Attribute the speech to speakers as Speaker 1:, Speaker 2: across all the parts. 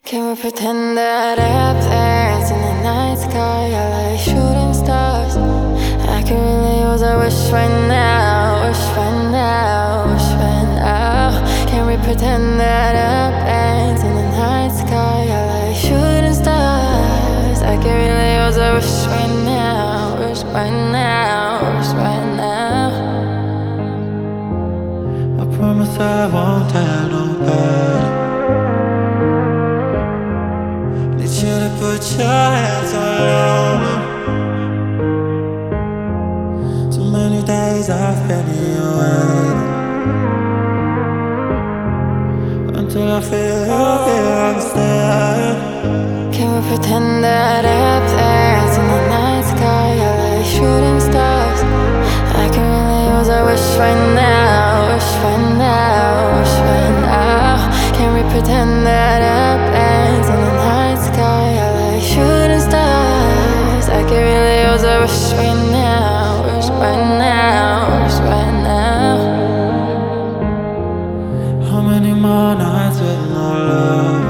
Speaker 1: Can we pretend that airplanes in the night sky are like shooting stars? I can really use a wish right now, wish right now, wish right now. Can we pretend that airplanes in the night sky are like shooting stars? I can really use a wish right now, wish right now, wish right now.
Speaker 2: I promise I won't tell nobody. Need you to put your hands all over. Too many days I've been here waiting until I feel you here, I'm staying.
Speaker 1: Can we pretend that airplanes in the night sky are like shooting stars? I can really use a wish right now, wish right now, wish right now. Can we pretend that airplanes in the night sky are like shooting stars? I can really use a wish right now, wish right now, wish right now.
Speaker 2: How many more nights with no love?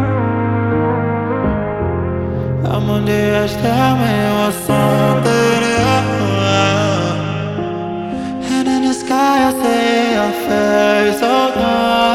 Speaker 2: I'm on the edge, tell me what's something else. And in the sky I see your face, oh no.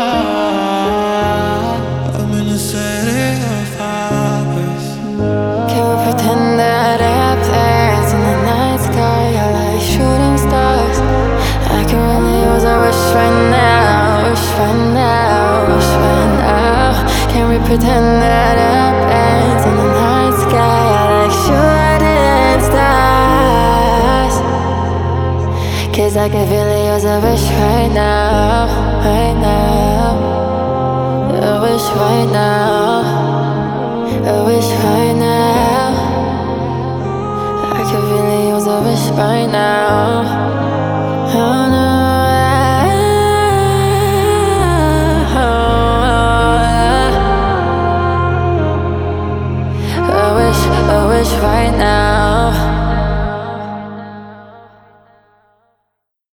Speaker 2: I'm in the city of hours.
Speaker 1: Can we pretend that airplanes in the night sky are like shooting stars? I can really use a wish right now, wish right now, wish right now. Can we pretend that airplanes in the night sky are like shooting stars? 'Cause I can really use a wish right now, right now. A wish right now, a wish right now. I could really use a wish right now. Oh no. A wish right now.